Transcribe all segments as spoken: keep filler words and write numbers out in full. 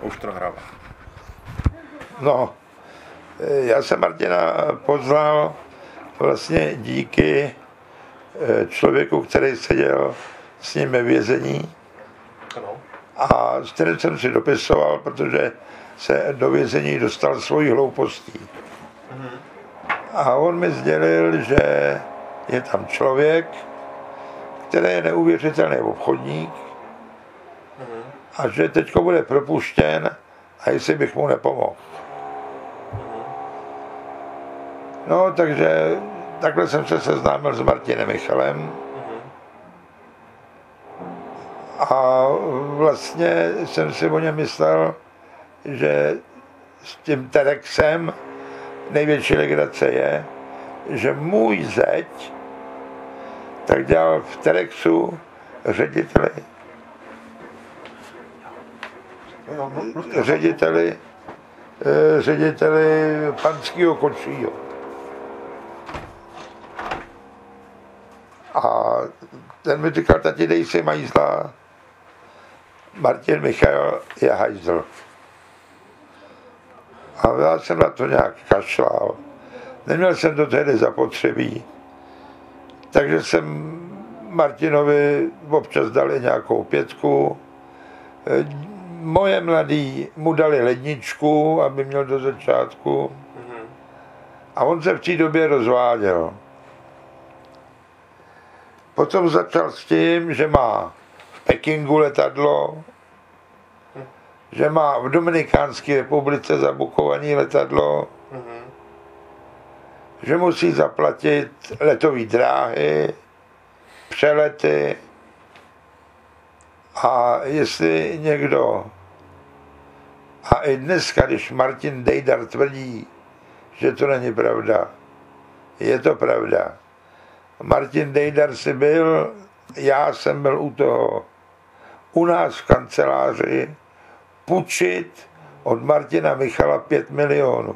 Už to nahrává. No, já jsem Martina poznal vlastně díky člověku, který seděl s ním ve vězení. Ano. A s kterým jsem si dopisoval, protože se do vězení dostal svojí hloupostí. Mhm. A on mi sdělil, že je tam člověk, který je neuvěřitelný obchodník, mhm. a že teďko bude propuštěn a jestli bych mu nepomohl. Mhm. No, takže takhle jsem se seznámil s Martinem Michalem. Mhm. A vlastně jsem si o něm myslel, že s tím Terexem největší legrace je, že můj zeď tak dělal v Terexu řediteli řediteli řediteli panského kočího. A ten mi říkal, tati, dej si majzla, Martin Michal je hajzl. A já jsem na to nějak kašlal. Neměl jsem do tehdy zapotřebí. Takže jsem Martinovi občas dali nějakou pětku. Moje mladý mu dali ledničku, aby měl do začátku. A on se v té době rozváděl. Potom začal s tím, že má v Pekingu letadlo, že má v Dominikánské republice zabukované letadlo, mm-hmm. že musí zaplatit letové dráhy, přelety a jestli někdo, a i dneska, když Martin Dejdar tvrdí, že to není pravda, je to pravda. Martin Dejdar si byl, já jsem byl u toho, u nás v kanceláři, půjčit od Martina Michala pět milionů.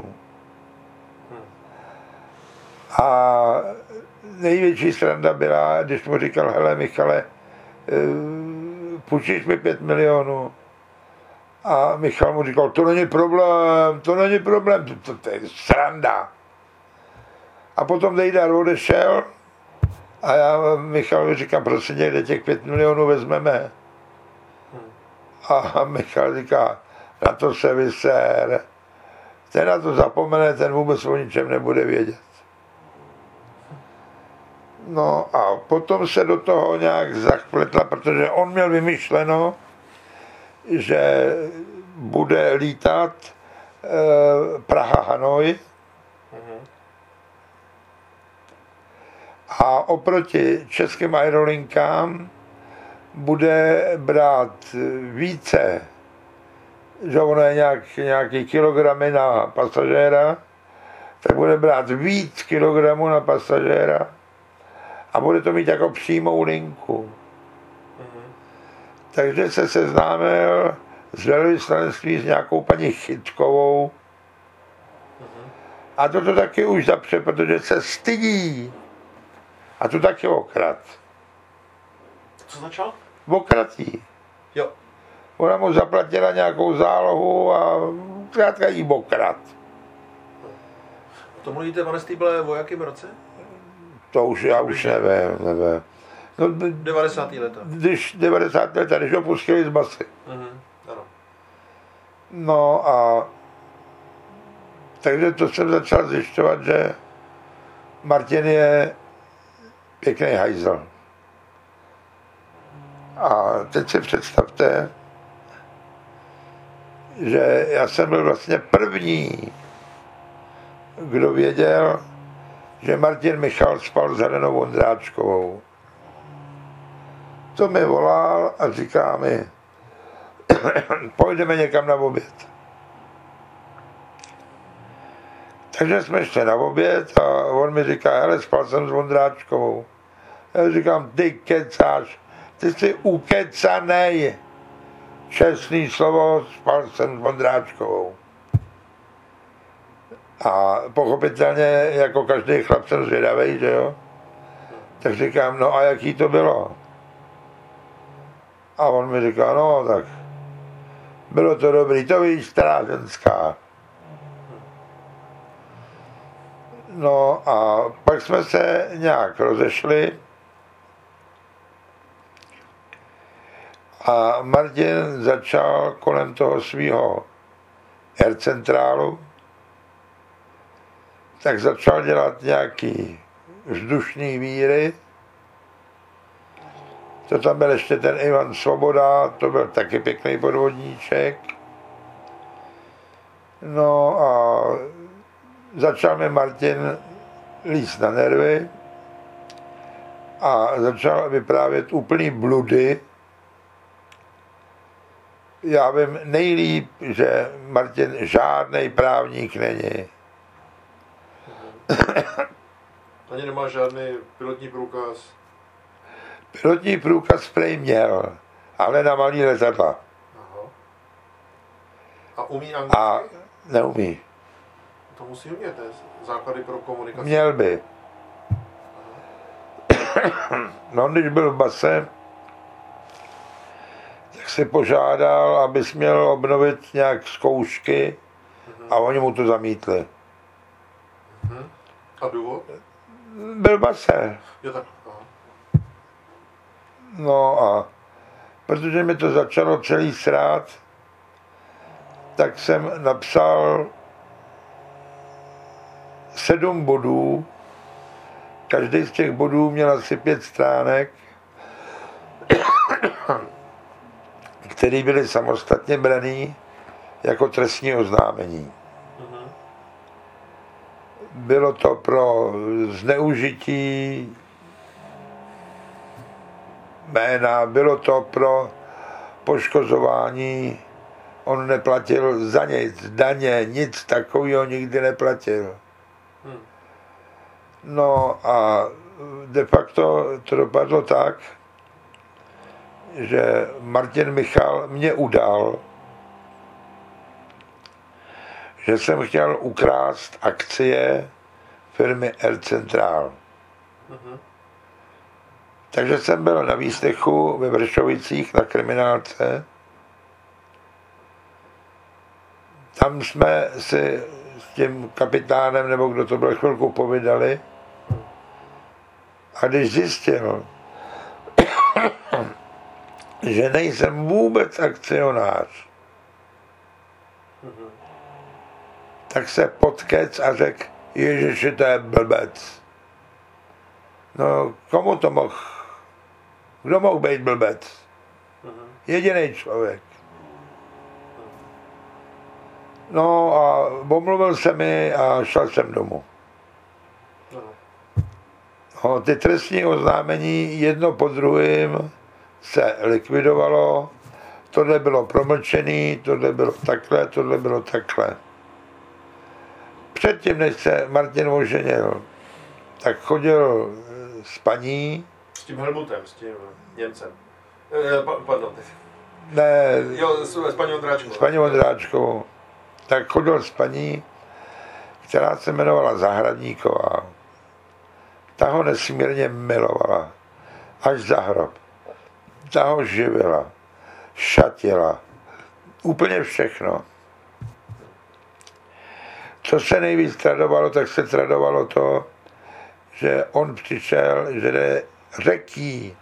A největší sranda byla, když mu říkal, hele Michale, půjčíš mi pět milionů. A Michal mu říkal, to není problém, to není problém, to, to, to je sranda. A potom Dejdar odešel a já Michalovi říkám, prosím tě, kde těch pět milionů vezmeme? A Michal říká, na to se vyser, ten na to zapomene, ten vůbec o ničem nebude vědět. No a potom se do toho nějak zachpletla, protože on měl vymyšleno, že bude lítat eh, Praha-Hanoj a oproti českým aerolinkám bude brát více, že ono je nějak, nějaký kilogramy na pasažéra, tak bude brát víc kilogramů na pasažéra a bude to mít jako přímou linku. Mm-hmm. Takže se seznámil z velvyslanectví s nějakou paní Chytkovou mm-hmm. a to to taky už zapře, protože se stydí. A to taky okrad. Co začal? Okratí. Jo. Ona mu zaplatila nějakou zálohu a zkrátka jí okrad. To mluvíte, pane Stýble, o jakém roce? To už já už nevím, nevím. No, devadesátá leta. Když devadesátá leta, když ho pustili z basy. Mhm, ano. No a takže to jsem začal zjišťovat, že Martin je pěkný hajzl. A teď si představte, že já jsem byl vlastně první, kdo věděl, že Martin Michal spal s Helenou Vondráčkovou. To mi volal a říká mi, pojďme někam na oběd. Takže jsme šli na oběd a on mi říká, hele, spal jsem s Vondráčkovou. Já říkám, ty kecáš, ty jsi ukecanej. Čestný slovo, spal jsem s Vondráčkovou. A pochopitelně, jako každý chlap jsem zvědavej, že jo? Tak říkám, no a jaký to bylo? A on mi říká, no tak Bylo to dobrý, to víš, stará ženská. No a pak jsme se nějak rozešli a Martin začal kolem toho svého aircentrálu, tak začal dělat nějaký vzdušný víry. To tam byl ještě ten Ivan Svoboda, to byl taky pěkný podvodníček. No a začal mi Martin líst na nervy a začal vyprávět úplný bludy. Já vím nejlíp, že Martin žádnej právník není. Ani nemá žádný pilotní průkaz. Pilotní průkaz prej měl, ale na malý letadla. Aha. A umí anglicky? A neumí. To musí umět, ne? Základy pro komunikaci. Měl by. No, když byl v base, tak si požádal, abys měl obnovit nějak zkoušky a oni mu to zamítli. Mhm. A důvod? Byl v base. Jo, tak. Aha. No a protože mi to začalo celý srát, tak jsem napsal sedm bodů. Každý z těch bodů měl asi pět stránek, které byly samostatně braný jako trestní oznámení. Mhm. Bylo to pro zneužití jména, bylo to pro poškozování. On neplatil za nic, daně, nic takového nikdy neplatil. Hmm. No a de facto to dopadlo tak, že Martin Michal mě udal, že jsem chtěl ukrást akcie firmy AirCentral. Mhm. Takže jsem byl na výslechu ve Vršovicích na kriminálce. Tam jsme si s tím kapitánem, nebo kdo to byl, chvilku povídali. A když zjistil, že nejsem vůbec akcionář, Mhm. tak se podkec a řekl, Ježiši, to je blbec. No, komu to mohl? Kdo mohl být blbec? Mhm. Jediný člověk. No a omluvil se mi a šel jsem domů. Ano. No, ty trestní oznámení jedno po druhém se likvidovalo. Tohle bylo promlčený, tohle bylo takhle, tohle bylo takhle. Předtím, než se Martin oženil, tak chodil s paní. S tím Helmutem, s tím Němcem. E, pa, pardon. Ne, Jo, s, s paní Ondráčkou. s paní Ondráčkou. Tak chodil s paní, která se jmenovala Zahradníková. Ta ho nesmírně milovala. Až za hrob. Ta ho živila. Šatila. Úplně všechno. Co se nejvíc tradovalo, tak se tradovalo to, že on přišel, že jde řeký,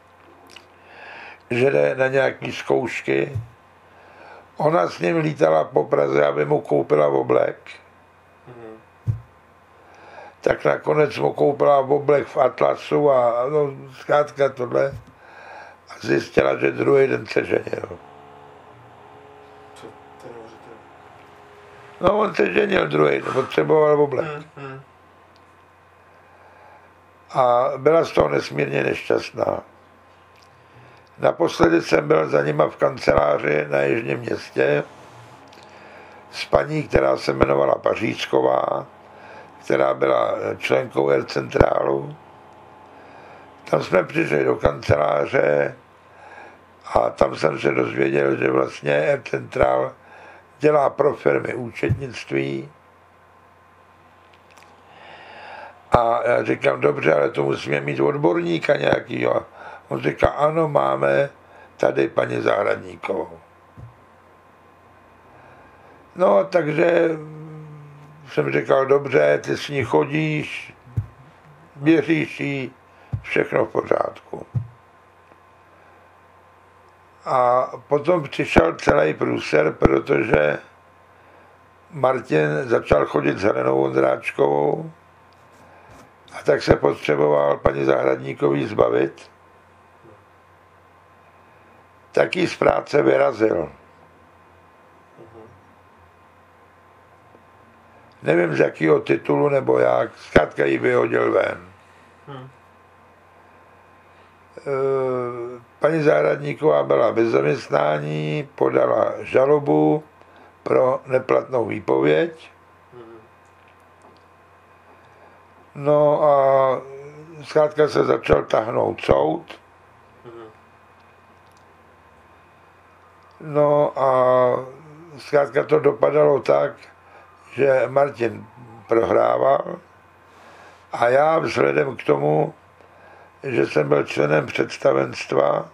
že jde na nějaký zkoušky. Ona s ním lítala po Praze, aby mu koupila oblek. Mhm. Tak nakonec mu koupila oblek v Atlasu a no, zkrátka tohle. A zjistila, že druhý den se ženil. Co, to je neuvěřitelné. No, on se ženil druhý den, potřeboval oblek. Mhm. A byla z toho nesmírně nešťastná. Naposledy jsem byl za nima v kanceláři na Jižním Městě s paní, která se jmenovala Paříčková, která byla členkou AirCentrálu. Tam jsme přišli do kanceláře a tam jsem se dozvěděl, že vlastně AirCentral dělá pro firmy účetnictví. A já říkám, dobře, ale to musíme mít odborníka nějakýho. On říká, ano, máme tady paní Zahradníkovou. No, takže jsem říkal, dobře, ty s ní chodíš, věříš jí, všechno v pořádku. A potom přišel celý průser, protože Martin začal chodit s Helenou Vondráčkovou a tak se potřeboval paní Zahradníkový zbavit. Tak jí z práce vyrazil. Nevím z jakého titulu nebo jak, zkrátka ji vyhodil ven. Hmm. Paní Zahradníková byla bez zaměstnání, podala žalobu pro neplatnou výpověď. No a zkrátka se začal tahnout soud. No a zkrátka to dopadalo tak, že Martin prohrával a já vzhledem k tomu, že jsem byl členem představenstva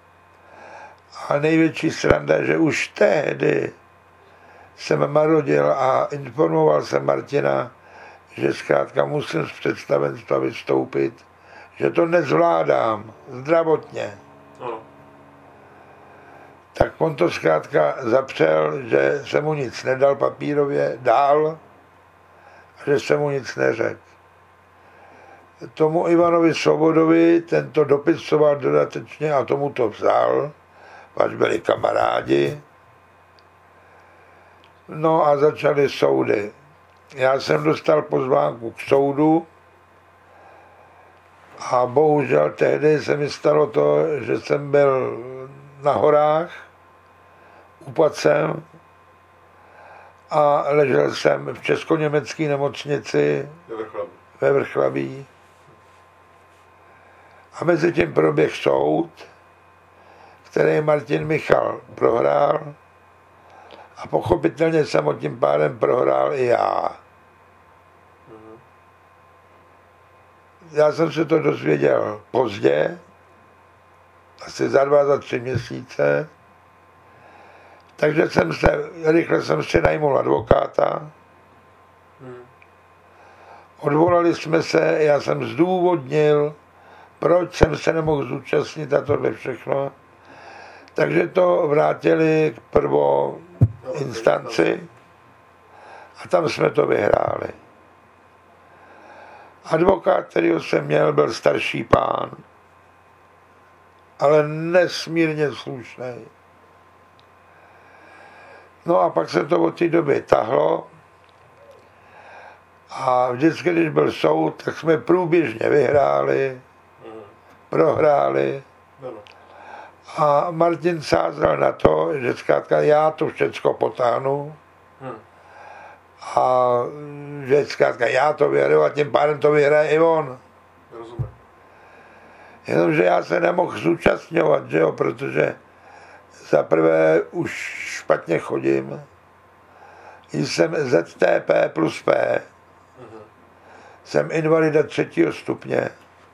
a největší sranda, že už tehdy jsem marodil a informoval jsem Martina, že zkrátka musím z představenstva vystoupit, že to nezvládám zdravotně. No. Tak on to zkrátka zapřel, že se mu nic nedal papírově dál a že se mu nic neřekl. Tomu Ivanovi Svobodovi tento dopisoval dodatečně a tomu to vzal, až byli kamarádi. No a začaly soudy. Já jsem dostal pozvánku k soudu a bohužel tehdy se mi stalo to, že jsem byl na horách, upadl jsem a ležel jsem v česko-německé nemocnici ve Vrchlabí. A mezi tím proběh soud, který Martin Michal prohrál a pochopitelně jsem ho tím pádem prohrál i já. Já jsem se to dozvěděl pozdě, asi za dva, za tři měsíce, takže jsem se, rychle jsem si najmul advokáta, odvolali jsme se, já jsem zdůvodnil, proč jsem se nemohl zúčastnit a tohle všechno. Takže to vrátili k prvou instanci a tam jsme to vyhráli. Advokát, kterýho jsem měl, byl starší pán, ale nesmírně slušný. No a pak se to od té doby tahlo a vždycky, když byl soud, tak jsme průběžně vyhráli, prohráli a Martin sázal na to, že zkrátka já to všecko potáhnu a že zkrátka já to vyhraju a tím pádem to vyhraje i on. Rozumím. Jenomže já se nemohl zúčastňovat, že jo, protože za prvé už špatně chodím, jsem Z T P plus P, uh-huh. Jsem invalida třetího stupně.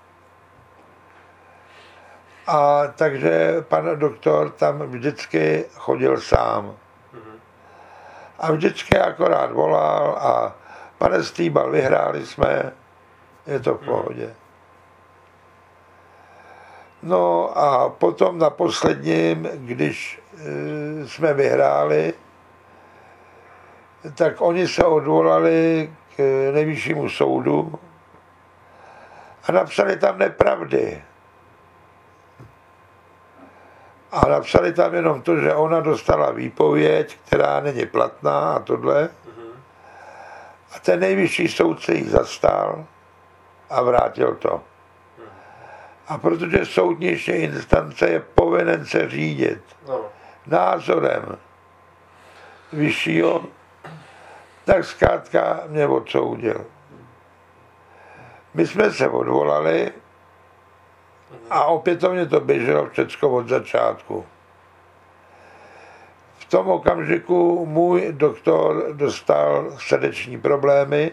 A takže pan doktor tam vždycky chodil sám. A vždycky akorát volal a pane Stýbal, vyhráli jsme, je to v pohodě. No a potom na posledním, když e, jsme vyhráli, tak oni se odvolali k nejvyššímu soudu a napsali tam nepravdy. A napsali tam jenom to, že ona dostala výpověď, která není platná a tohle. A ten nejvyšší soudce ji zastal a vrátil to. A protože soudnější instance je povinen se řídit názorem vyššího, tak zkrátka mě odsoudil. My jsme se odvolali a opětovně to běželo všecko od začátku. V tom okamžiku můj doktor dostal srdeční problémy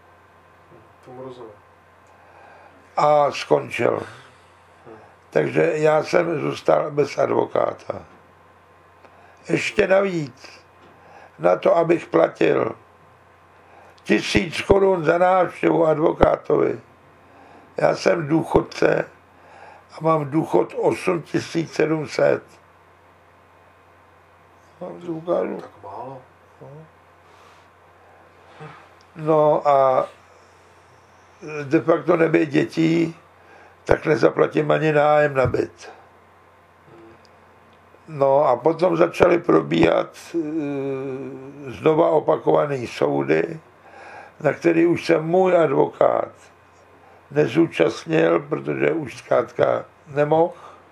a skončil. Takže já jsem zůstal bez advokáta. Ještě navíc na to, abych platil tisíc korun za návštěvu advokátovi. Já jsem důchodce a mám důchod osm tisíc sedm set. Tak málo. No a de facto nebýt dětí, tak nezaplatím ani nájem na byt. No a potom začaly probíhat e, znova opakované soudy, na který už se můj advokát nezúčastnil, protože už zkrátka nemohl.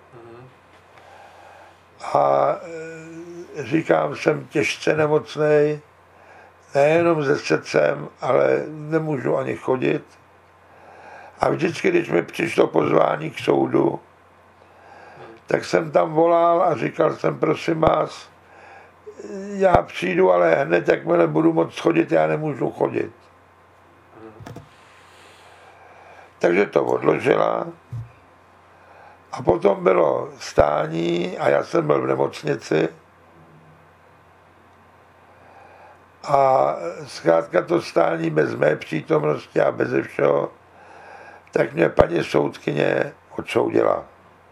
A e, říkám, jsem těžce nemocnej, nejenom se srdcem, ale nemůžu ani chodit. A vždycky, když mi přišlo pozvání k soudu, tak jsem tam volal a říkal jsem, prosím vás, já přijdu, ale hned, jakmile budu moct chodit, já nemůžu chodit. Takže to odložila. A potom bylo stání a já jsem byl v nemocnici. A zkrátka to stání bez mé přítomnosti a bez všeho, tak mě paní soudkyně odsoudila.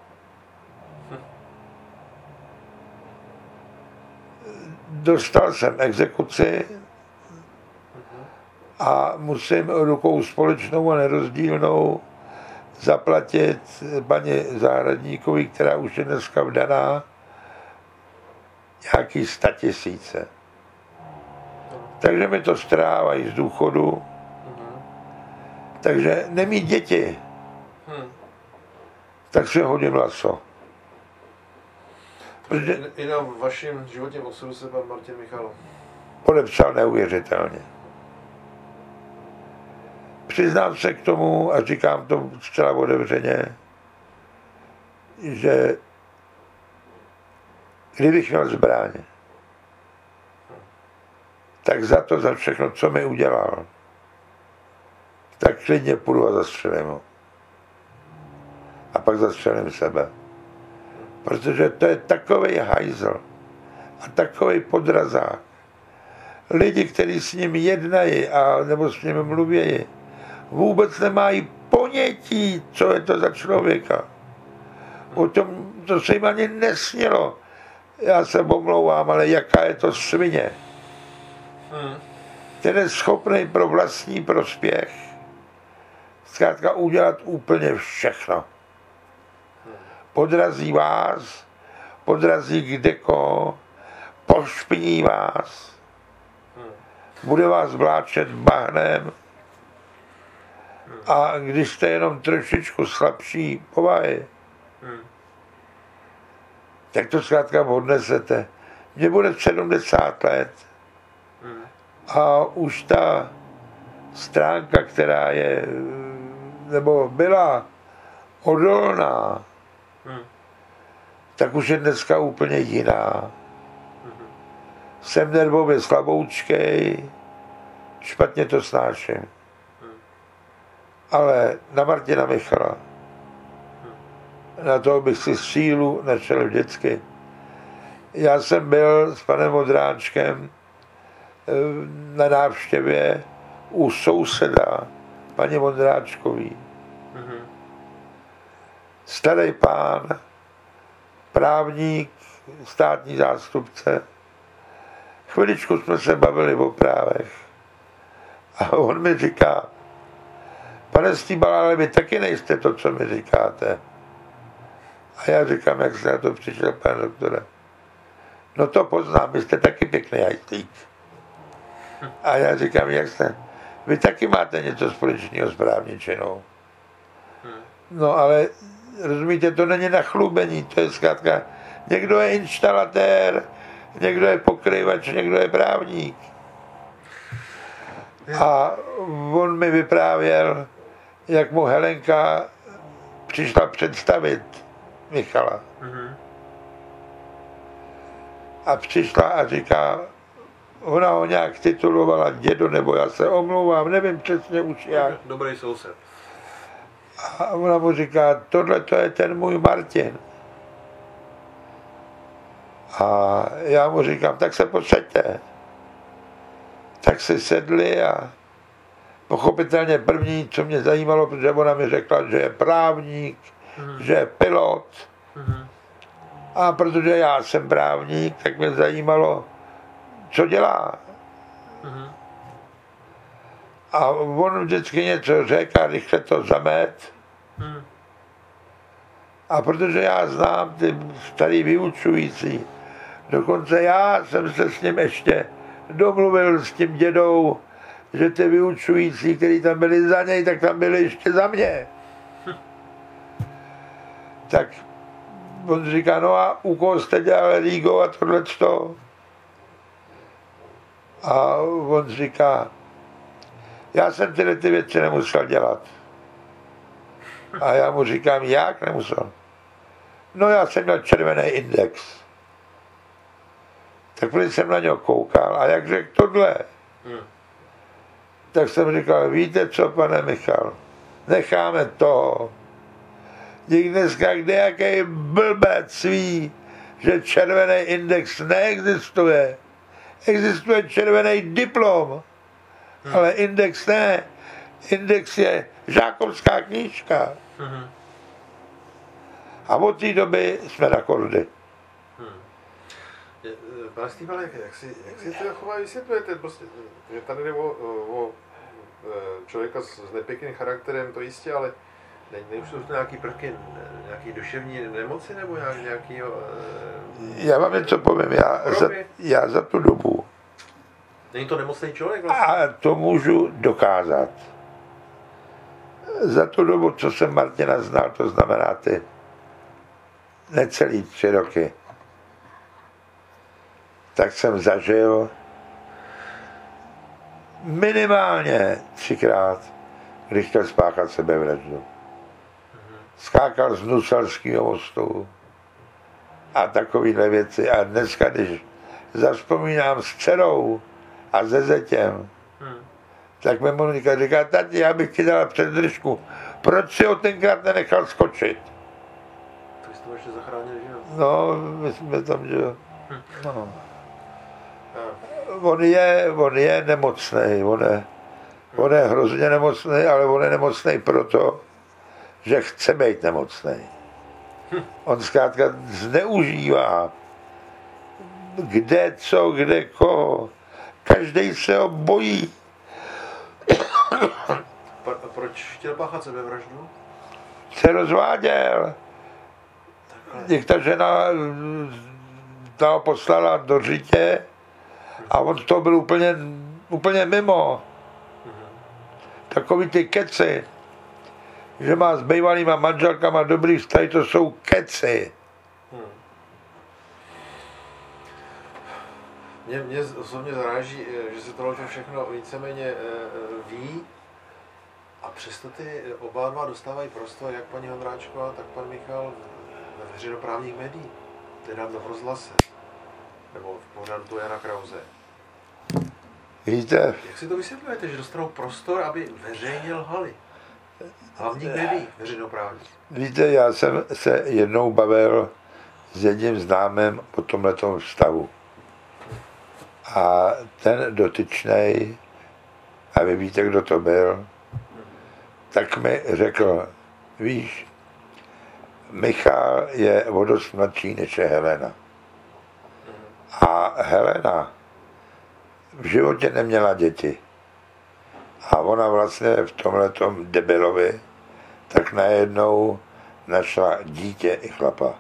Dostal jsem exekuci a musím rukou společnou a nerozdílnou zaplatit paní zahradníkovi, která už je dneska vdaná, nějaký sta tisíce. Takže mi to strávají z důchodu. Takže nemít děti, tak si hodím laso. Protože i na vašem životním osudu se pan Martin Michalov podepsal neuvěřitelně. Přiznám se k tomu a říkám to zcela otevřeně, že kdybych měl zbraň, tak za to, za všechno, co mi udělal, tak klidně půjdu a zastřelím ho. A pak zastřelím sebe. Protože to je takovej hajzl a takovej podrazák. Lidi, kteří s ním jednají a nebo s ním mluví, vůbec nemají ponětí, co je to za člověka. O tom, to se jim ani nesnělo. Já se omlouvám, ale jaká je to svině. Hmm. Ten je schopný pro vlastní prospěch zkrátka udělat úplně všechno. Podrazí vás, podrazí kdeko, pošpiní vás, bude vás vláčet bahnem a když jste jenom trošičku slabší povahy, tak to zkrátka odnesete. Mně bude sedmdesát let a už ta stránka, která je, nebo byla odolná, Hmm. tak už je dneska úplně jiná. Hmm. Jsem nervově slaboučkej, špatně to snáším. Hmm. Ale na Martina Michala, hmm. na toho bych si sílu našel vždycky. Já jsem byl s panem Vondráčkem na návštěvě u souseda, paní Vondráčkový. Hmm. Starý pán, právník, státní zástupce. Chviličku jsme se bavili o právech. A on mi říká, pane Stýbal, ale vy taky nejste to, co mi říkáte. A já říkám, jak jste na to přišel, pane doktore. No to poznám, vy jste taky pěkný hajtlík. A já říkám, jak jste? Vy taky máte něco společného s právničinou. No ale rozumíte, to není na chlubení, to je zkrátka, někdo je instalatér, někdo je pokryvač, někdo je právník. A on mi vyprávěl, jak mu Helenka přišla představit Michala. A přišla a říká, ona ho nějak titulovala dědo, nebo já se omlouvám, nevím přesně už jak. Dobrý soused. A ona mu říká, tohle to je ten můj Martin. A já mu říkám, tak se posaďte. tak si sedli a pochopitelně první, co mě zajímalo, protože ona mi řekla, že je právník, mm. že je pilot. Mm. A protože já jsem právník, tak mě zajímalo, co dělá. Mm. A on vždycky něco řekl a rychle to zamet. Mm. A protože já znám ty starý vyučující, dokonce já jsem se s ním ještě domluvil s tím dědou, že ty vyučující, kteří tam byli za něj, tak tam byli ještě za mě. Hm. Tak on říká, no a u koho jste dělali Rigo a tohleto? A on říká, já jsem tyhle ty věci nemusel dělat. A já mu říkám, jak nemusel? No já jsem měl červený index. Tak když jsem na něho koukal a jak řekl tohle, hmm. tak jsem říkal, víte co, pane Michal, necháme toho. Dík dneska kdejaký blbec ví, že červený index neexistuje. Existuje červený diplom, hmm. ale index ne. Index je žákovská knížka. Hmm. A od té doby jsme na kordy. Hmm. Pane Stýpale, jak si, jak si to chová vysvětlujete? Prostě, že tady jde o, o člověka s nepěkným charakterem, to jistě, ale nejsou to nějaký prvky, nějaký duševní nemoci nebo nějaký... Já vám něco povím, já za, já za tu dobu... Není to nemocný člověk vlastně? A to můžu dokázat. Za tu dobu, co jsem Martina znal, to znamená ty necelý tři roky, tak jsem zažil minimálně třikrát, když chtěl spáchat sebevraždu. Skákal z Nuselského mostu a takovýhle věci. A dneska, když zavzpomínám s dcerou a se zetěm, hmm. tak mi Monika říká, tati, já bych ti dala předdržku. Proč si ho tenkrát nenechal skočit? To jste ještě zachránili, že jo? No, my jsme tam, že jo. Hmm. No. On je, on je nemocný, on je, on je hrozně nemocný, ale on je nemocný proto, že chce být nemocný. On zkrátka zneužívá kde co, kde koho. Každý se ho bojí. Proč chtěl páchat sebevraždu? Se rozváděl. Jak ta žena ta ho poslala do řitě a on to byl úplně, úplně mimo. Takový ty keci, že má s bývalýma manželkama dobrý vztah, to jsou keci. Hmm. Mě, mě osobně zaráží, že se tohle všechno víceméně ví a přesto ty oba dva dostávají prostor, jak paní Ondráčková, tak pan Michal ve veřejnoprávních médiích, nedávno v rozhlase, nebo v pořadu Jana Krause. Víte? Jak si to vysvětlujete, že dostanou prostor, aby veřejně lhali? Hlavní médií veřejnoprávních. Víte, já jsem se jednou bavil s jedním známým o tomhletom vztahu. A ten dotyčnej, a vy víte, kdo to byl, tak mi řekl, víš, Michal je o dost mladší než je Helena. A Helena v životě neměla děti. A ona vlastně v tomhletom debilovi tak najednou našla dítě i chlapa.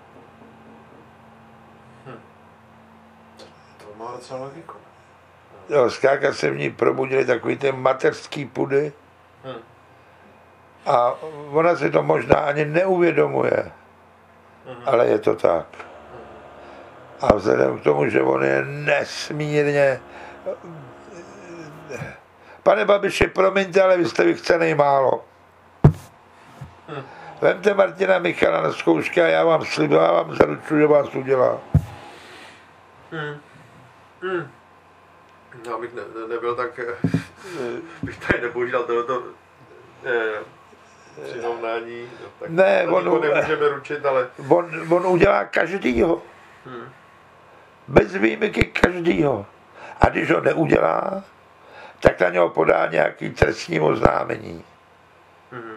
Hm. To má docela logiku. Jo, zkrátka se v ní probudily takový ty mateřský pudy. Hm. A ona si to možná ani neuvědomuje. Hm. Ale je to tak. A vzhledem k tomu, že on je nesmírně... Pane Babiši, promiňte, ale vy jste vychcenej málo. Hm. Vemte Martina Michala na zkoušky a já vám slibuji, já vám zaručuji, že vás udělá. Hmm. Hmm. No, abych ne, ne, nebyl tak... bych tady nepoužíval tohleto eh, přirovnání. Tak ne, on, nemůžeme ručit, ale... On, on udělá každýho. Hmm. Bez výjimky každýho. A když ho neudělá, tak na něho podá nějaký trestní oznámení. Mm-hmm.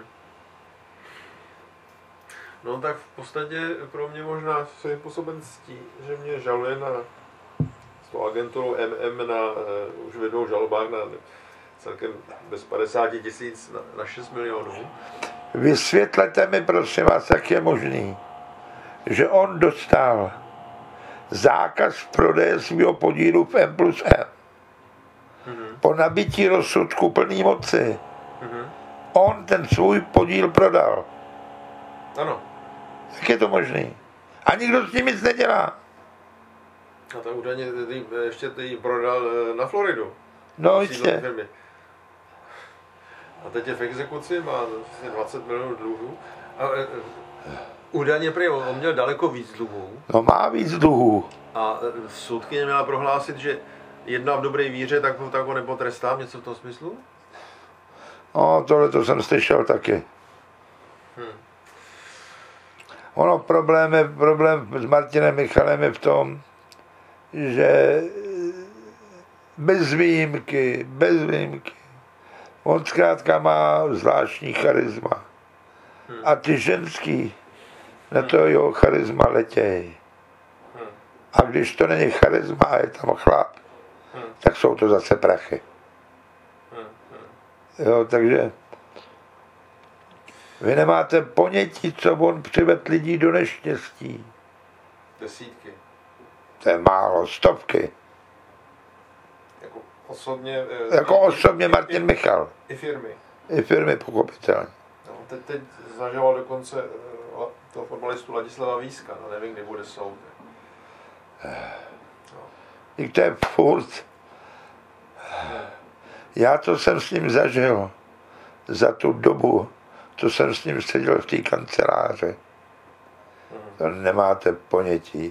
No tak v podstatě pro mě možná svým způsobem ctí, že mě žaluje na s tou agenturou M M na uh, už v jednou žalobách na celkem bez padesáti tisíc na, na šest milionů. Vysvětlete mi, prosím vás, jak je možný, že on dostal zákaz prodeje svého podílu v M plus M. Mm-hmm. Po nabití rozsudku plný moci. Mm-hmm. On ten svůj podíl prodal. Ano. Jak je to možný? A nikdo s tím nic nedělá. A tak údajně ještě ty prodal na Floridu. No jistě. A teď je v exekuci, má dvacet milionů dluhů. A údajně prý on měl daleko víc dluhů. No má víc dluhů. A soudkyně měla prohlásit, že jedna v dobré víře, tak ho, tak ho nepotrestám, něco v tom smyslu? No, tohle to jsem slyšel taky. Hmm. Ono problém, je, problém s Martinem Michalem je v tom, že bez výjimky, bez výjimky, on zkrátka má zvláštní charisma. Hmm. A ty ženský na to jeho charisma letějí. Hmm. A když to není charisma a je tam chlap, hmm. tak jsou to zase prachy. Hmm. Jo, takže vy nemáte ponětí, co on přivedl lidí do neštěstí. Desítky. To je málo, stovky. Jako osobně... Jako i, osobně i, Martin i, Michal. I firmy. I firmy, pochopitelně. No, teď, teď zažíval dokonce toho fotbalistu Ladislava Víska, no nevím, kdy bude soud. No. I to je furt. Já to jsem s ním zažil za tu dobu, co jsem s ním seděl v té kanceláři. To nemáte ponětí.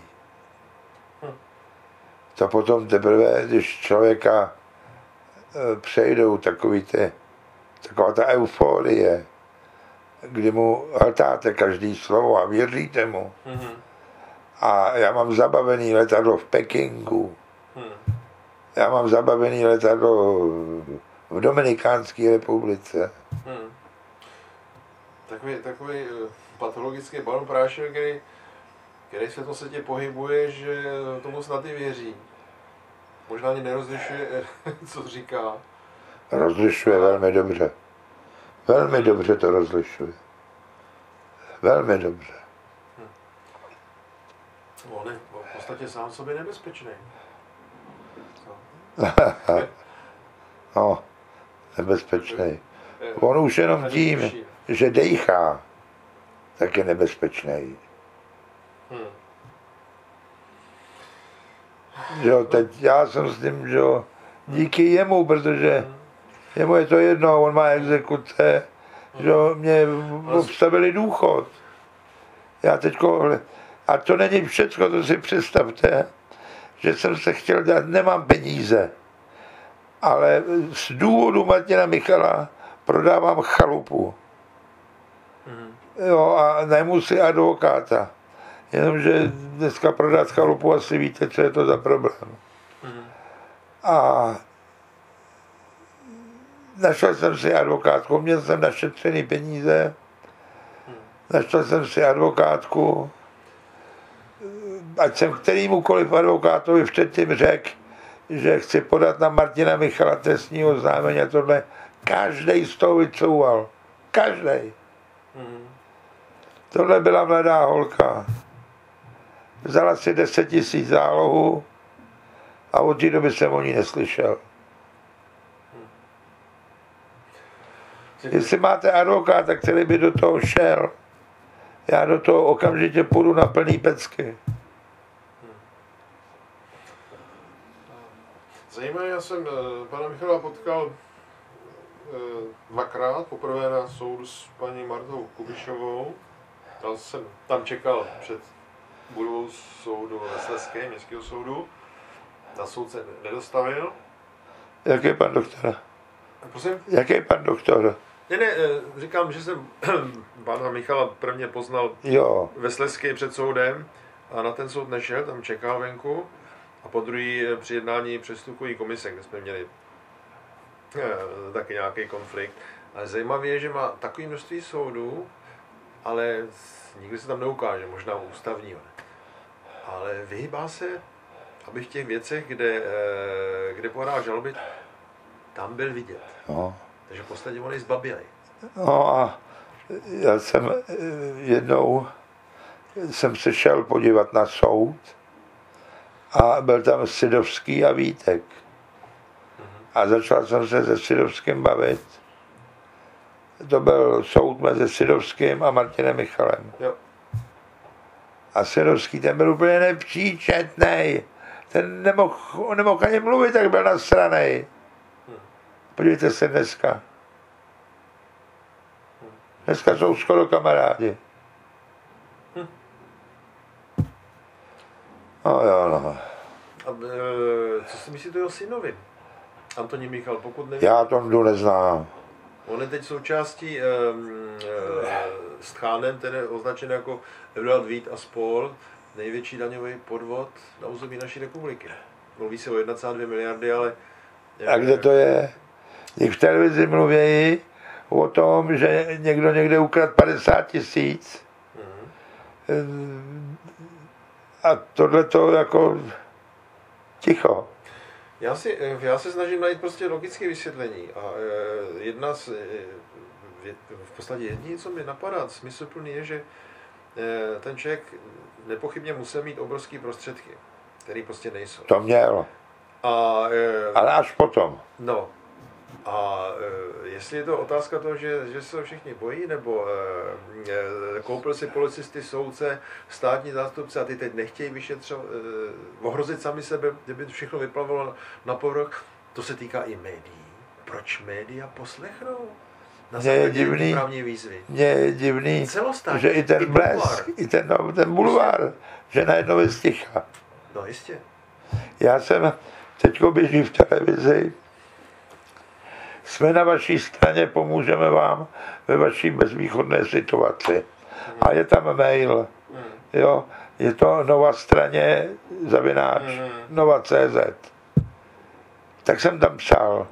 To potom teprve, když člověka přejdou takový ty, taková ta euforie, kdy mu hltáte každý slovo a věříte mu. A já mám zabavený letadlo v Pekingu. Já mám zabavený letadlo v Dominikánské republice. Hmm. Takový, takový patologický balon prášil, který, který se to světě pohybuje, že tomu snad i věří. Možná ani nerozlišuje, co říká. Rozlišuje velmi dobře. Velmi dobře to rozlišuje. Velmi dobře. Hmm. On je v podstatě sám sobě nebezpečný. No, nebezpečný. On už jenom tím, že dejchá, tak je nebezpečný. Hmm. Jo, teď já jsem s tím, že jo, díky jemu, protože jemu je to jedno, on má exekuce, že jo, mě obstavili důchod. Já teďko, a to není všecko, to si představte, že jsem se chtěl dát, nemám peníze, ale z důvodu Martina Michala prodávám chalupu. Mm. Jo, a najmu si advokáta. Jenomže dneska prodat chalupu asi víte, co je to za problém. Mm. A našel jsem si advokátku, měl jsem našetřený peníze, mm. našel jsem si advokátku, ať jsem kterýmukoliv advokátovi předtím řekl, že chci podat na Martina Michala trestní oznámení a tohle, každej z toho vycouval. Každej. Mm. Tohle byla mladá holka. Vzala si deset tisíc zálohu a od té doby jsem o ní neslyšel. Mm. Jestli máte advokáta, který by do toho šel, já do toho okamžitě půjdu na plný pecky. Zajímavé, já jsem pana Michala potkal dvakrát, poprvé na soudu s paní Martou Kubišovou. Tam jsem tam čekal před budovou soudu ve Slezské, městského soudu. Na soud se nedostavil. Jaký je pan doktor? Prosím? Jaký je pan doktor? Ne, ne, říkám, že jsem pana Michala prvně poznal jo. ve Slezské před soudem a na ten soud nešel, tam čekal venku. A po druhý při jednání přestupkové komise, kde jsme měli e, taky nějaký konflikt. Ale zajímavé je, že má takové množství soudů, ale nikdy se tam neukáže, možná ústavního. Ne? Ale vyhýbá se, aby v těch věcech, kde, e, kde podá žaloby, tam byl vidět. No. Takže v podstatě on je zbabělej. No a já jsem jednou jsem se šel podívat na soud a byl tam Sidovský a Vítek. A začal jsem se se Sidovským bavit. To byl soud mezi Sidovským a Martinem Michalem. Jo. A Sidovský ten byl úplně nepříčetnej. Ten nemohl, on nemohl ani mluvit, tak byl nasranej. Podívejte se dneska. Dneska jsou skoro kamarádi. No jo, no. A e, co si myslíte o synovi? Antonín Michal, pokud neví. Já Tondu neznám. On je teď součástí e, e, s Tchánem, ten je označen jako Eduard Vít a spol, největší daňový podvod na území naší republiky. Mluví se o jedna celá dvě miliardy, ale... A kde to je? I v televizi mluví o tom, že někdo někde ukradl padesát tisíc. Mm. A tohle to jako ticho. Já, si, já se snažím najít prostě logické vysvětlení. A jedna z, v podstatě jediné, co mi napadá, smysluplný je, že ten člověk nepochybně musel mít obrovské prostředky, které prostě nejsou. To měl. A, ale až potom. No. A e, jestli je to otázka toho, že, že se všichni bojí, nebo e, koupil si policisty, soudce, státní zástupce a ty teď nechtějí vyšetřovat, e, ohrozit sami sebe, kdyby všechno vyplavilo na, na povrch, to se týká i médií. Proč média poslechnou? Na základě právní výzvy. Mně je divný, že i ten Blesk, i ten, no, ten bulvár, že najednou je sticha. No jistě. Já jsem teďko běží v televizi, jsme na vaší straně, pomůžeme vám ve vaší bezvýchodné situaci. A je tam mail, jo, je to Nova straně zavináč nova tečka cé zet. Tak jsem tam psal.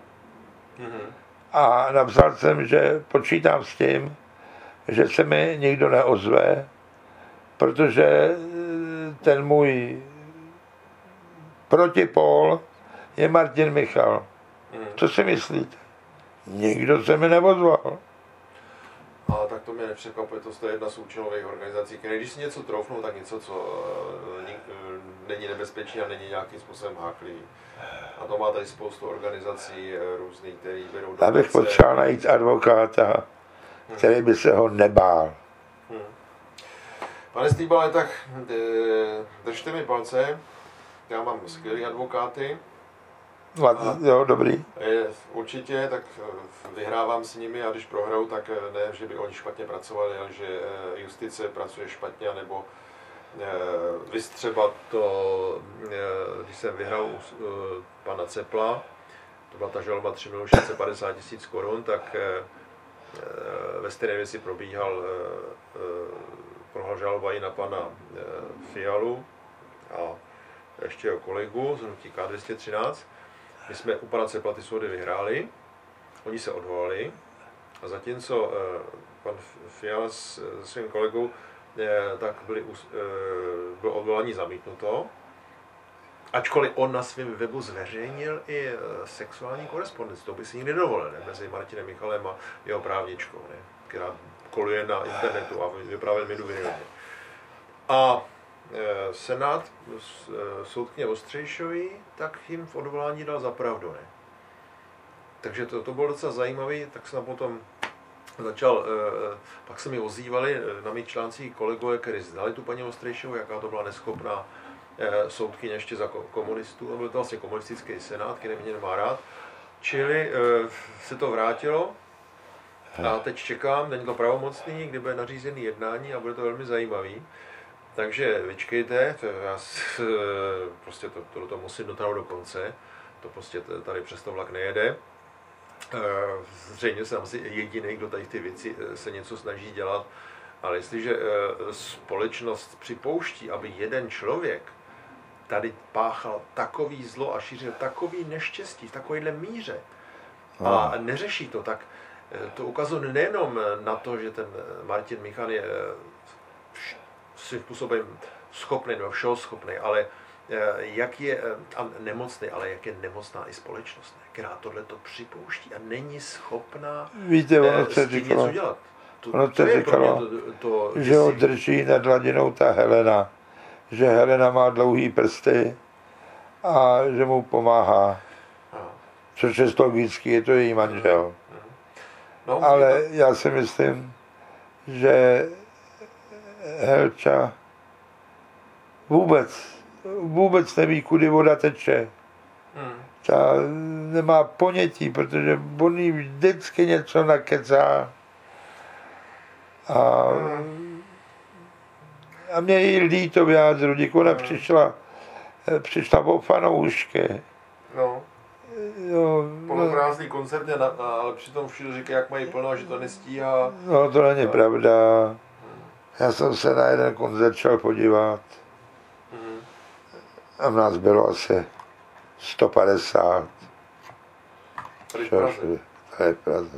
A napsal jsem, že počítám s tím, že se mi nikdo neozve, protože ten můj protipól je Martin Michal. Co si myslíte? Nikdo se mi neozval. A tak to mě nepřekvapuje, to je jedna z účelových organizací, které když si něco troufnou, tak něco, co není nebezpečné a není nějakým způsobem háklivý. A to má tady spoustu organizací různých, které berou dotace. Abych potřeboval najít advokáta, který by se ho nebál. Hmm. Pane Stýbale, tak držte mi palce, já mám skvělý advokáty. A, jo, dobrý. Je, určitě, tak vyhrávám s nimi a když prohrou, tak ne, že by oni špatně pracovali, ale že justice pracuje špatně, nebo vystřebat to, když jsem vyhrál u pana Cepla, to byla ta žaloba tři miliony šest set padesát tisíc korun, tak ve stejné věci probíhal, prohal žaloba i na pana Fialu a ještě jeho kolegu z hnutí K dvě stě třináct. My jsme u pana Cepla ty soudy vyhráli, oni se odvolali a zatímco pan Fiala s svým kolegou tak byli, bylo odvolání zamítnuto, ačkoliv on na svém webu zveřejnil i sexuální korespondenci, to by si nikdy nedovolil, ne? Mezi Martinem Michalem a jeho právničkou, ne? Která koluje na internetu a vyprávěl mi důvěryhodně. A Senát, soudkyně Ostřejšový, tak jim v odvolání dal za pravdu, ne? Takže to, to bylo docela zajímavé, tak jsem potom začal, pak se mi ozývali na mých článcích kolegové, kteří znali tu paní Ostřejšovou, jaká to byla neschopná soudkyně ještě za komunistů, a byl to vlastně komunistický senát, který mě nemá rád, čili se to vrátilo a teď čekám, není to pravomocný, kdy bude nařízený jednání a bude to velmi zajímavý. Takže vyčkejte, to já prostě to, to, to musím dotáhnout do konce, to prostě tady přes to vlak nejede. Zřejmě jsem asi jediný, kdo tady ty věci se něco snaží dělat, ale jestliže společnost připouští, aby jeden člověk tady páchal takový zlo a šířil takový neštěstí v takovéhle míře No. a neřeší to, tak to ukazuje nejenom na to, že ten Martin Michan je svým způsobem schopný, nebo všeho schopný, ale jak je a nemocný, ale jak je nemocná i společnost, která tohle to připouští a není schopná Víte, ono s se tím říkalo, něco dělat. To, ono to se je pro mě říkalo, to, to že ho děsivý. drží nad hladinou ta Helena, že Helena má dlouhý prsty a že mu pomáhá, Aha. což je logicky, je to její manžel. No, Ale to- já si myslím, že Helča vůbec, vůbec neví, kudy voda teče. Hmm. Ta nemá ponětí, protože on jí vždycky něco nakecá. A, a mě jí líto vyjádřil, díky ona přišla, přišla o fanoušky. No, Jo, no, poloprázdný koncert, je na- ale přitom všude říkají, jak mají plno, že to nestíhá. no to není pravda. Já jsem se na jeden koncert šel podívat Hmm. a v nás bylo asi sto padesát. Tady v Praze. Tady v Praze.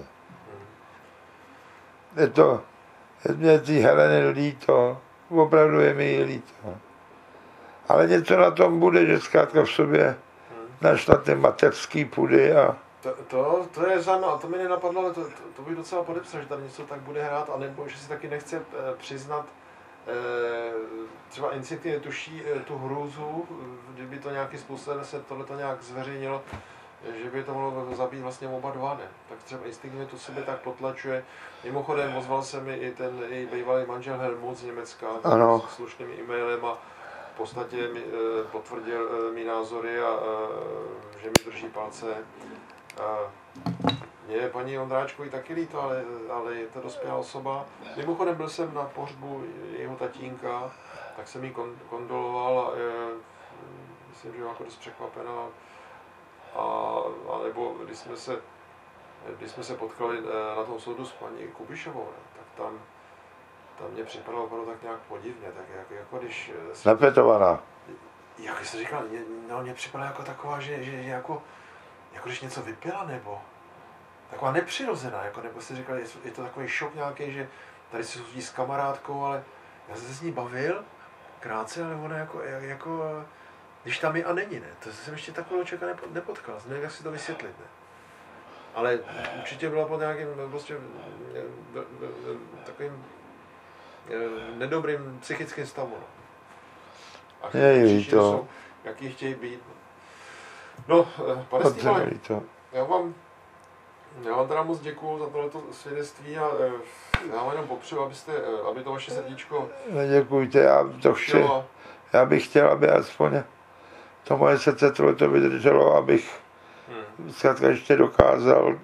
Je to, je mě tý Heleny líto, opravdu je mi jí líto. Ale něco na tom bude, že zkrátka v sobě našla ty mateřský půdy a To, to, to je zajímavé, to mi nenapadlo, ale to, to, to bych docela podepsal, že tady něco tak bude hrát, anebo že si taky nechce eh, přiznat, eh, třeba instinktivně tuší eh, tu hrůzu, kdyby to nějakým způsobem se tohle nějak zveřejnilo, eh, že by to mohlo zabít vlastně oba dva, ne? Tak třeba instinktivně to sebe tak potlačuje. Mimochodem ozval se mi i ten její bývalý manžel Helmut z Německa, Ano. s slušným e-mailem a v podstatě mi eh, potvrdil eh, mý názory a eh, že mi drží palce. A mě je paní Ondráčkovi taky líto, ale, ale je to dospělá osoba. Mimochodem byl jsem na pohřbu jeho tatínka, tak jsem jí kon, kondoloval a je, myslím, že jako dost překvapená. A, a nebo když jsme se, když jsme se potkali na tom soudu s paní Kubišovou, ne, tak tam, tam mě připadalo opravdu tak nějak podivně, tak jako, jako když... napětovaná. Jak jsi říkal, mě, no, mě připadá jako taková, že, že, že jako, jako když něco vypila, nebo taková nepřirozená, jako, nebo jsi říkal, je, je to takový šok nějaký, že tady se sedí s kamarádkou, ale já jsem se s ní bavil krátce, ale ona jako, jako když tam je a není, ne, to jsem ještě takového člověka nepo- nepotkal, nevím, jak si to vysvětlit, ne. Ale určitě byla pod nějakým prostě eh, v- v- v- takovým eh, nedobrým psychickým stavu, no. A Je jí příčiny líto. jsou, jaký chtějí být. No, eh, pane Moc se mi Stýmale, líto. já vám, já vám teda moc děkuju za tohleto svědectví a eh, já vám jenom popřeju, abyste, eh, aby to vaše srdíčko Neděkujte, já to chci. šilo. Já bych chtěl, aby aspoň to moje srdce tohleto vydrželo, abych Hmm. zkrátka ještě dokázal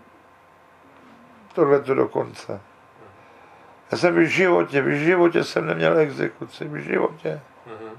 tohleto do konce. Já jsem v životě, v životě jsem neměl exekuci, v životě. Mhm.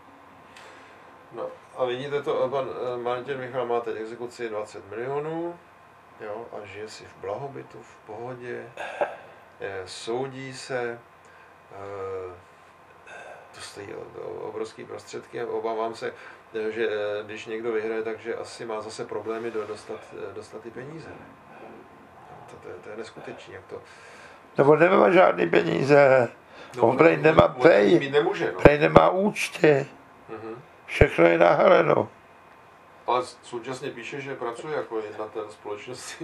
No a vidíte to, pan eh, Martin Michal má teď exekuci dvacet milionů, jo, a žije si v blahobytu, v pohodě, eh, soudí se, eh, to stojí o- o- obrovský prostředky a obávám se, eh, že eh, když někdo vyhraje, takže asi má zase problémy do, dostat, eh, dostat ty peníze. To, to, je, to je neskutečný, jak to... Nebo nemá žádný peníze, on prej nemá, on- on prej, mít nemůže, no. prej nemá účty, Mhm. všechno je na Helenu. Ale současně píše, že pracuje jako jednatel společnosti,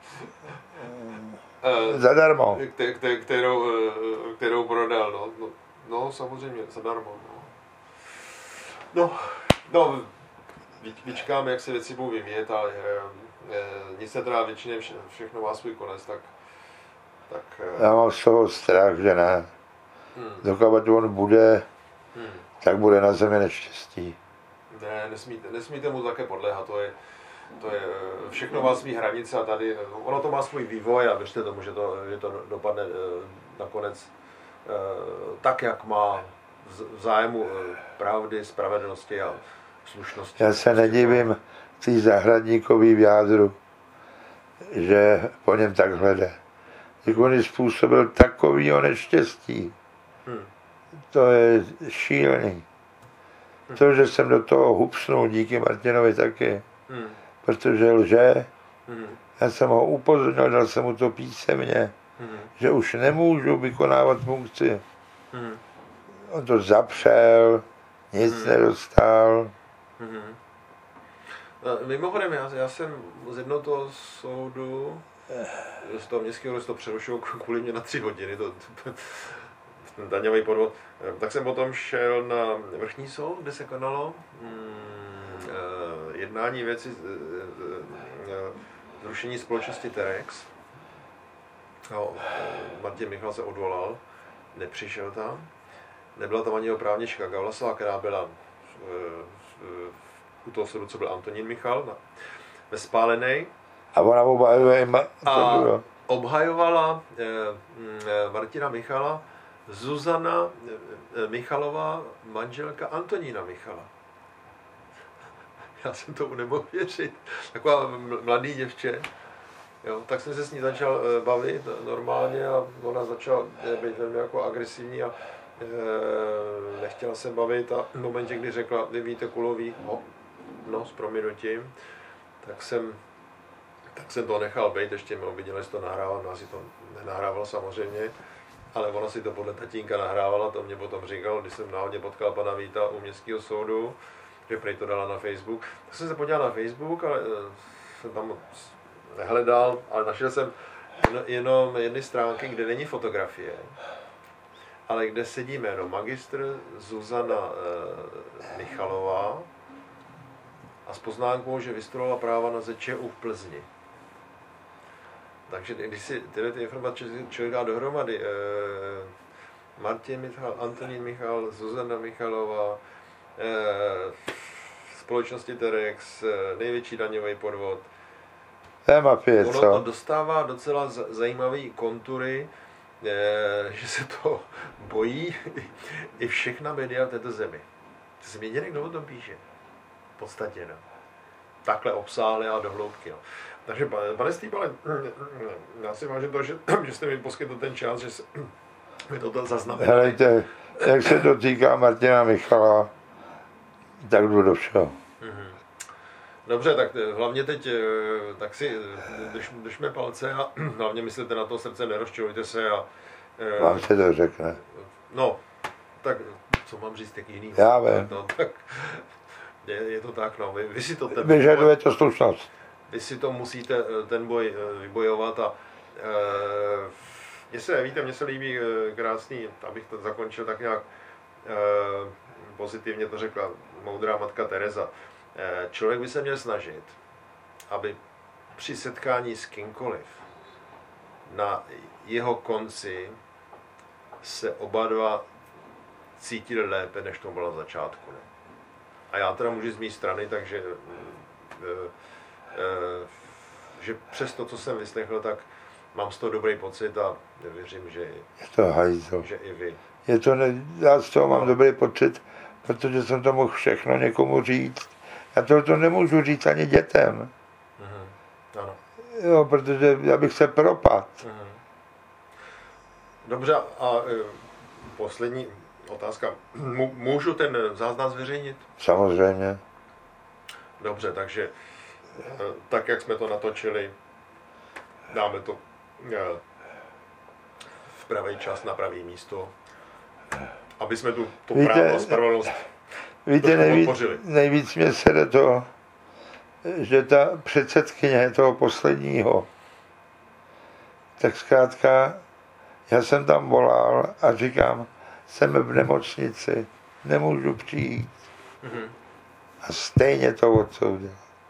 Eh, Zadarmo. kte- kte- kterou, eh, kterou prodal. No, no, no samozřejmě, zadarmo. No, no, no vy- vyčkáme, jak se věci budou vyvíjet, ale eh, eh, nic se teda většině, vše, všechno má svůj konec, tak... tak eh, Já mám z toho strach, že ne. hmm, Dokud on bude, hmm. tak bude na zemi neštěstí. Ne, nesmíte, nesmíte mu také podléhat, to je, to je, všechno má svý hranice a tady, ono to má svůj vývoj a věřte tomu, že to, že to dopadne eh, nakonec eh, tak, jak má v v zájmu eh, pravdy, spravedlnosti a slušnosti. Já se nedivím tý zahradníkový v jádru, že po něm takhle jde. Když on způsobil takovýho neštěstí, Hmm. to je šílený. To, že jsem do toho hupsnul díky Martinovi taky, Hmm. protože lže. Hmm. Já jsem ho upozornil, dal jsem mu to písemně, Hmm. že už nemůžu vykonávat funkci. Hmm. On to zapřel, nic Hmm. nedostal. Hmm. Mimochodem, já, já jsem z jednoho toho soudu, z toho městského to přerušilo kvůli mě na tři hodiny, to, to, ten daňový podvod, tak jsem potom šel na vrchní soud, kde se konalo hmm, jednání věci zrušení společnosti Terex. No, Martin Michal se odvolal, nepřišel tam. Nebyla tam ani jeho právnička Gavlasová, která byla u toho soudu, co byl Antonín Michal, na, ve Spálenej. A ona obhajuje A obhajovala eh, eh, Martina Michala Zuzana eh, Michalová, manželka Antonína Michala. Já jsem tomu nemohl věřit. Taková mladý děvče. Jo, tak jsem se s ní začal eh, bavit normálně a ona začala eh, být velmi jako agresivní a eh, nechtěla se bavit a v momentě, kdy řekla, vy víte kulový, no, no s prominutím, tak jsem tak jsem to nechal být, ještě mi obviděli, že to nahrával, no asi to nenahrával samozřejmě, ale ona si to podle tatínka nahrávala, to mě potom říkal, když jsem náhodně potkal pana Víta u městského soudu, že prej to dala na Facebook. Tak jsem se podíval na Facebook, ale jsem tam nehledal, ale našel jsem jenom jedny stránky, kde není fotografie, ale kde sedí jméno magistr Zuzana e, Michalová a s poznámkou, že vystudovala práva na Z Č U v Plzni. Takže když si tyhle ty informace člověk dá dohromady, eh, Martin Michal, Antonín Michal, Zuzana Michalová, eh, společnosti Terex, eh, největší daňový podvod. To je mafie, ono co? to dostává docela z, zajímavé kontury, eh, že se to bojí i všechna média v této zemi. To jsem jediný, kdo o tom píše. V podstatě, no. Takhle obsáhle a do hloubky, no. Takže, pane Stýpale, já si vážím to, že, že jste mi poskytl ten čas, že mi to zaznamenali. Helejte, jak se to týká Martina Michala, tak jdu do všeho. Dobře, tak hlavně teď, tak si drž, držme palce a hlavně myslíte na to srdce, nerozčilujte se a... Vám se to řekne. No, tak co mám říct, tak jiný. Já vím. No, tak je, je to tak, no, vy, vy si to... Ten, Vyžaduje to slušnost. Vy si to musíte ten boj vybojovat a e, mně se, víte, mně se líbí krásný, abych to zakončil tak nějak e, pozitivně to řekla moudrá matka Tereza. E, člověk by se měl snažit, aby při setkání s kýmkoliv na jeho konci se oba dva cítili lépe, než to bylo na začátku. Ne? A já teda můžu z mé strany, takže e, e, že přes to, co jsem vyslechl, tak mám z toho dobrý pocit a věřím, že, Je to hajzl. že i vy. Je to ne, já z toho mám dobrý pocit, protože jsem to mohl všechno někomu říct. Já to, to nemůžu říct ani dětem. Mhm. Ano. Jo, protože já bych se propadl. Mhm. Dobře, a e, poslední otázka. M- můžu ten záznam zveřejnit? Samozřejmě. Dobře, takže e, tak, jak jsme to natočili, dáme to e, v pravý čas na pravý místo, aby jsme tu, tu Víte, právo a spravedlnost Víte, nejvíc, podpořili. nejvíc mě sere to, že ta předsedkyně toho posledního, tak zkrátka, já jsem tam volal a říkám, jsem v nemocnici, nemůžu přijít. Mhm. A stejně to odsoudil.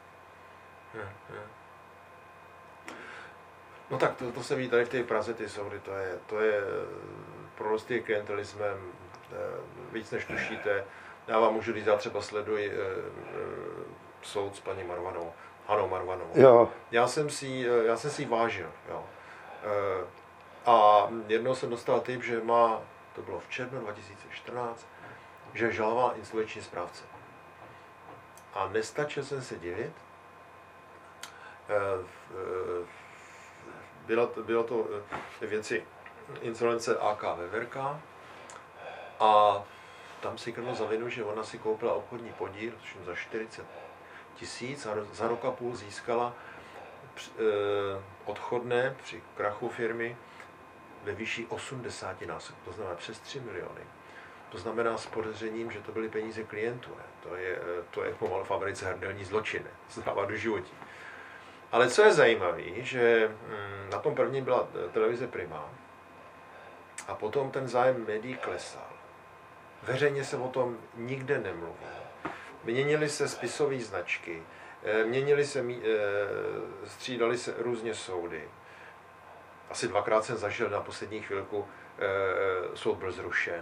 No tak to, to se ví tady v té Praze, ty soudy, to je, to je prorostlý klientelismem, víc než tušíte. Já vám můžu říct, já třeba sleduji e, e, soud s paní Marvanou, Hanou Marvanou. Jo, Já jsem si, já jsem si ji vážil, jo. E, a jednou jsem dostal tip, že má, to bylo v červnu dva tisíce čtrnáct, že žalovala insolvenční správce. A nestačil jsem se divit. E, e, Bylo to, bylo to věci insolvence A K Veverka a tam si krno za vinu, že ona si koupila obchodní podíl, tuším za čtyřicet tisíc a za rok a půl získala e, odchodné při krachu firmy ve výši osmdesát násob, to znamená přes tři miliony. To znamená s podezřením, že to byly peníze klientů. Ne? To je, to je pomalu v Americe hrdelní zločin, zdává do životí. Ale co je zajímavé, že hm, na tom prvním byla televize Prima a potom ten zájem médií klesal. Veřejně se o tom nikde nemluví. Měnily se spisové značky, měnily se, střídaly se různě soudy. Asi dvakrát jsem zažil na poslední chvilku, soud byl zrušen.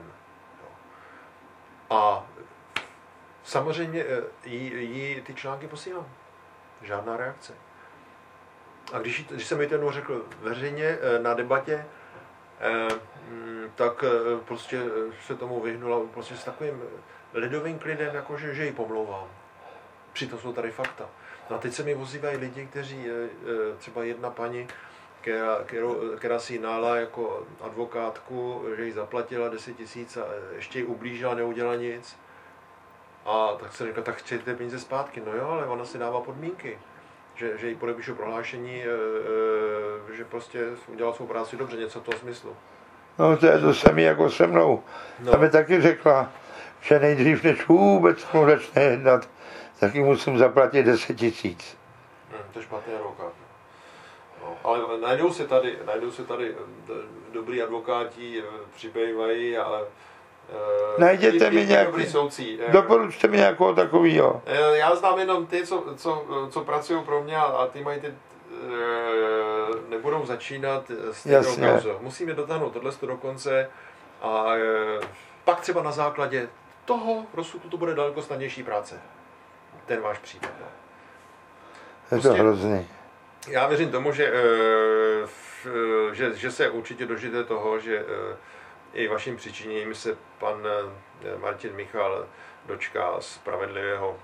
A samozřejmě jí, jí ty články posílám. Žádná reakce. A když, když jsem mi ten řekl veřejně na debatě, tak prostě se tomu vyhnula prostě s takovým ledovým klidem, jako že, že ji pomlouvám. Přitom jsou tady fakta. No a teď se mi ozývají lidi, kteří, třeba jedna paní, která, kterou, která si nála jako advokátku, že jí zaplatila deset tisíc a ještě ji ublížila, neudělala nic. A tak se říká, tak chcete peníze zpátky. No jo, ale ona si dává podmínky. Že, že jí podepíšu prohlášení, že prostě udělala svou práci dobře, něco v tom smyslu. No to je to samé jako se mnou. No. Ta mi taky řekla, že nejdřív, než vůbec mu začne jednat, tak jí musím zaplatit deset tisíc. Hmm, to je špatný advokát. No, ale najdou se tady, najdou se tady dobrý advokáti, přibývají, ale najděte mi nějaký, doporučte mi nějakého takového. Já znám jenom ty, co, co, co pracují pro mě a ty mají ty, nebudou začínat s tím kauzou. Musíme dotáhnout tohle do konce a pak třeba na základě toho rozsudku to bude daleko snadnější práce. Ten váš případ. Je to hrozný. Já věřím tomu, že, že, že se určitě dožijete toho, že i vaším přičiněním se pan Martin Michal dočká spravedlivého,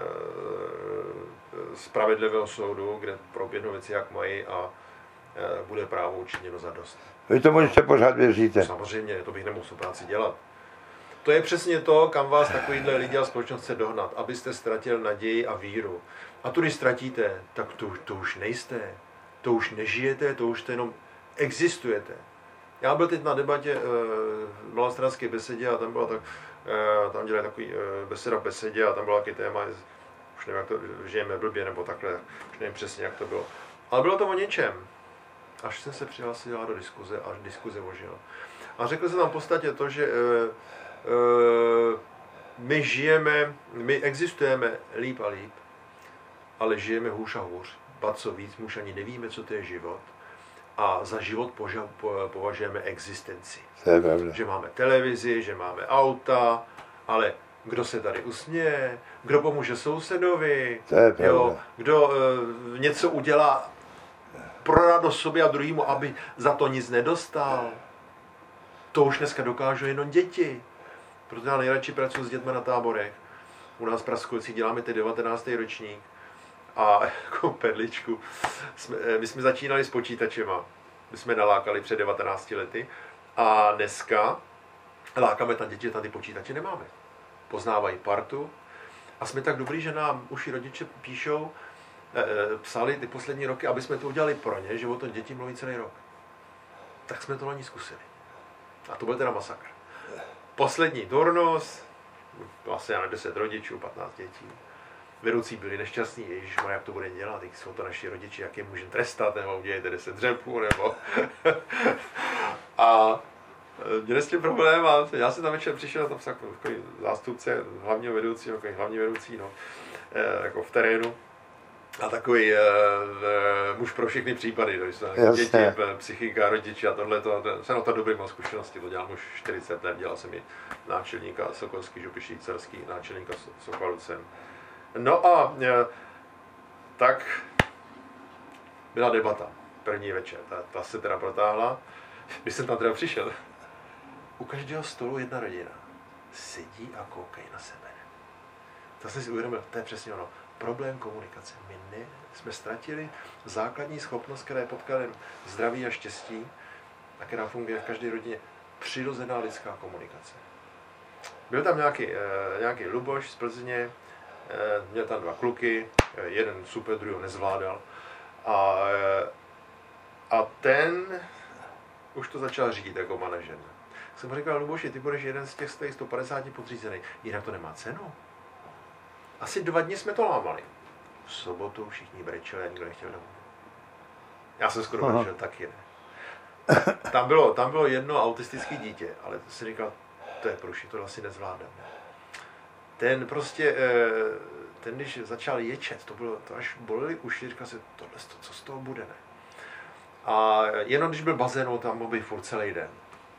spravedlivého soudu, kde proběhnou věci, jak mají a bude právo učiněno za dost. Vy tomu ještě pořád věříte? Samozřejmě, to bych nemohl práci dělat. To je přesně to, kam vás takovýhle lidi a společnost chce dohnat, abyste ztratil naději a víru. A tu, když ztratíte, tak to, to už nejste, to už nežijete, to už to jenom existujete. Já byl teď na debatě v malostranské besedě a tam byla tak, tam dělají takový beseda v besedě a tam bylo taky téma, už nevím, jak to, žijeme blbě nebo takhle, už nevím přesně, jak to bylo. Ale bylo to o něčem. Až jsem se přihlásil do diskuze, až diskuze ožila. A řekl jsem tam v podstatě to, že my žijeme, my existujeme líp a líp, ale žijeme hůř a hůř. Ba co víc, my už ani nevíme, co to je život. A za život poža- po- považujeme existenci. Že máme televizi, že máme auta, ale kdo se tady usměje, kdo pomůže sousedovi, jo, kdo uh, něco udělá pro radost sobě a druhému, aby za to nic nedostal. To už dneska dokážou jenom děti. Proto já nejradši pracuji s dětmi na táborech. U nás v Praskovicích děláme teď devatenáctý ročník. A jako perličku, jsme, my jsme začínali s počítačema. My jsme nalákali před devatenácti lety. A dneska lákáme tam děti, tady počítače nemáme. Poznávají partu. A jsme tak dobrý, že nám už i rodiče píšou, e, psali ty poslední roky, aby jsme to udělali pro ně, že o tom děti mluví celý rok. Tak jsme to loni zkusili. A to byl teda masakr. Poslední turnus, vlastně na deset rodičů, patnáct dětí. Vedoucí byli nešťastní, ježišmarja, jak to bude dělat, jak jsou to naši rodiči, jak je můžeme trestat, nebo udělejte deset dřepů, nebo... a měli s tím problém a já jsem tam večer přišel, tam jsem takový zástupce hlavního vedoucího, takový hlavní vedoucí, no, jako v terénu. A takový uh, muž pro všechny případy, to jsou děti, psychika, rodiči a tohle, to, jsem na to dobrý mám zkušenosti, to dělám už čtyřicet let, dělal jsem i náčelníka Sokolský, župy švýcarský, náčelníka Sokolovcem. No a e, tak byla debata, první večer, ta, ta se teda protáhla, když jsem tam teda přišel. U každého stolu jedna rodina sedí a koukají na sebe. To jsem si uvědomil, to je přesně ono. Problém komunikace. My ne, jsme ztratili základní schopnost, která je podkladem zdraví a štěstí a která funguje v každé rodině. Přirozená lidská komunikace. Byl tam nějaký, nějaký Luboš z Plzně, měl tam dva kluky, jeden super, druhý nezvládal. A, a ten už to začal řídit jako manažer. Jsem mu říkal, Luboši, ty budeš jeden z těch sto padesát podřízených, jinak to nemá cenu. Asi dva dny jsme to lámali. V sobotu všichni brečeli a nikdo nechtěl domů. Já jsem skoro brečel taky, ne. Tam bylo, tam bylo jedno autistické dítě, ale to si říkal, to je průšvih, to asi nezvládám. Ten prostě, ten když začal ječet, to bylo, to až bolely uši, říkal si, tohle, co z toho bude, ne. A jenom když byl bazénou, tam mohl být furt celý den.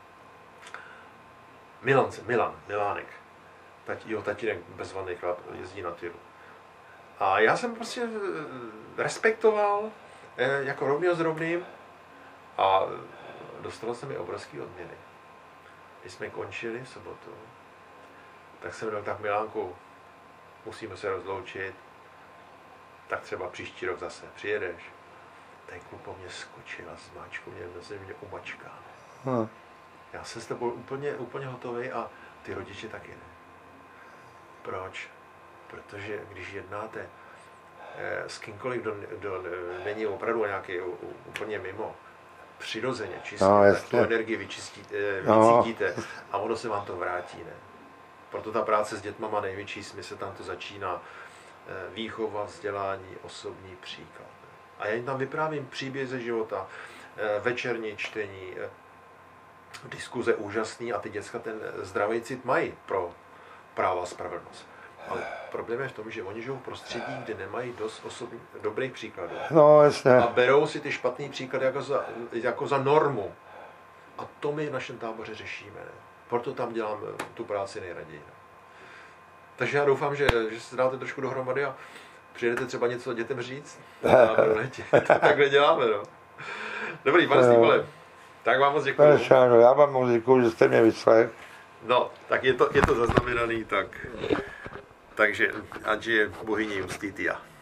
Milan, Milan, Milánek, Tati, jeho tatínek bezvanný chlap, jezdí na tyru. A já jsem prostě respektoval jako rovnýho s rovným a dostalo se mi obrovský odměny. Když jsme končili v sobotu, tak jsem řekl, tak Milánku, musíme se rozloučit, tak třeba příští rok zase přijedeš. Ten kluk po mně skočil a zmáčku mě, myslím, mě umačká. Hmm. Já jsem s tebou úplně, úplně hotový a ty rodiče taky ne. Proč? Protože když jednáte eh, s kýmkoliv, kdo, kdo není opravdu nějaký úplně mimo, přirozeně čistě, no, tak tu energii vyčistíte, vycítíte no. A ono se vám to vrátí. Ne? Proto ta práce s dětma má největší smysl, tam to začíná eh, výchova, vzdělání, osobní příklad. Ne? A já jim tam vyprávím příběh ze života, eh, večerní čtení, eh, diskuze úžasný a ty děcka ten zdravý cit mají pro práva a spravedlnost. Ale problém je v tom, že oni žijou v prostředí, kde nemají dost osobní, dobrých příkladů. No, jasně. A berou si ty špatný příklady jako za, jako za normu. A to my v našem táboře řešíme. Ne? Proto tam dělám tu práci nejraději. Ne? Takže já doufám, že, že se dáte trošku dohromady a přijedete třeba něco dětem říct. To takhle děláme. No. Dobrý, pane Stýpole. Tak vám moc děkuji. Já vám moc děkuji, že jste mě vyslech. No, tak je to, je to zaznamenaný, tak, takže ať je bohyní Justitia.